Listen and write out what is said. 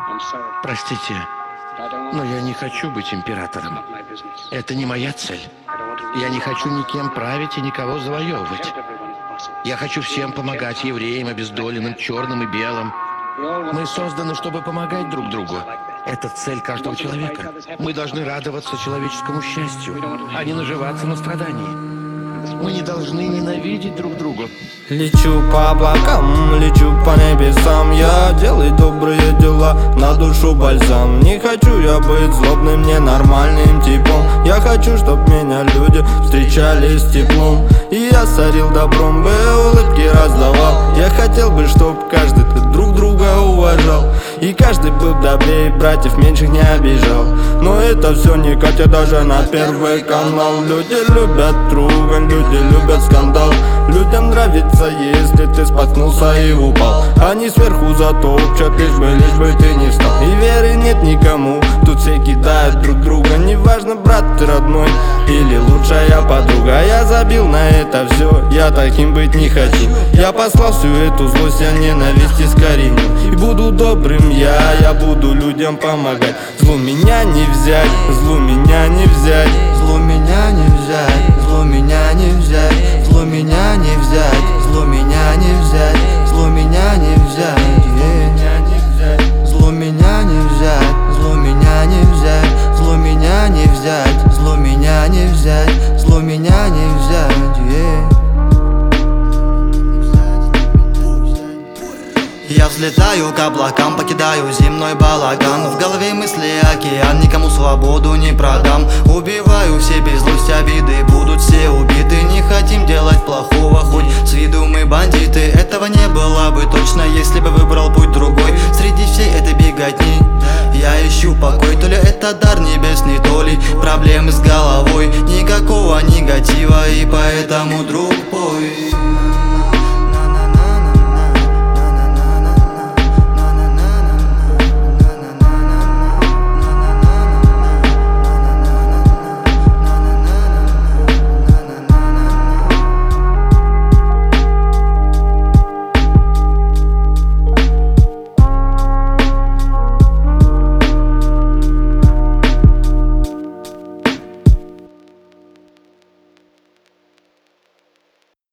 Простите, но я не хочу быть императором. Это не моя цель. Я не хочу никем править и никого завоевывать. Я хочу всем помогать, евреям, обездоленным, черным и белым. Мы созданы, чтобы помогать друг другу. Это цель каждого человека. Мы должны радоваться человеческому счастью, а не наживаться на страдании. Мы не должны ненавидеть друг друга. Лечу по облакам, лечу по небесам. Я делаю добрые дела, на душу бальзам. Не хочу я быть злобным, ненормальным типом. Я хочу, чтоб меня люди встречали с теплом. И я сорил добром бы, улыбки раздавал. Я хотел бы, чтоб каждый друг друга уважал. И каждый был добрее, братьев меньших не обижал. Но это все не катит даже на первый канал. Люди любят ругань, люди любят скандал. Людям нравится, если ты споткнулся и упал. Они сверху затопчат, лишь бы ты не встал. И веры нет никому, тут все кидают друг друга. Неважно, брат ты родной или лучшая подруга. Я забил на это все, я таким быть не хочу. Я послал всю эту злость, я ненависть искоренил. И буду добрым я буду людям помогать. Злу меня не взять, злу меня не взять. Злу меня не взять, злу меня не взять. Злу меня не взять, злу меня не взять. Злу меня не взять, злу меня не взять. Злу меня не взять, злу меня не взять. Злу меня не взять, злу меня не взять. Я взлетаю к облакам, покидаю земной балаган. В голове мысли океан, никому свободу не продам. Убиваю все без злость, обиды будут все убиты. Не хотим делать плохого, хоть с виду мы бандиты. Этого не было бы точно, если бы выбрал путь другой. Среди всей этой беготни я ищу покой. То ли это дар небесный, то ли проблемы с головой. Никакого негатива, и поэтому, друг, пой.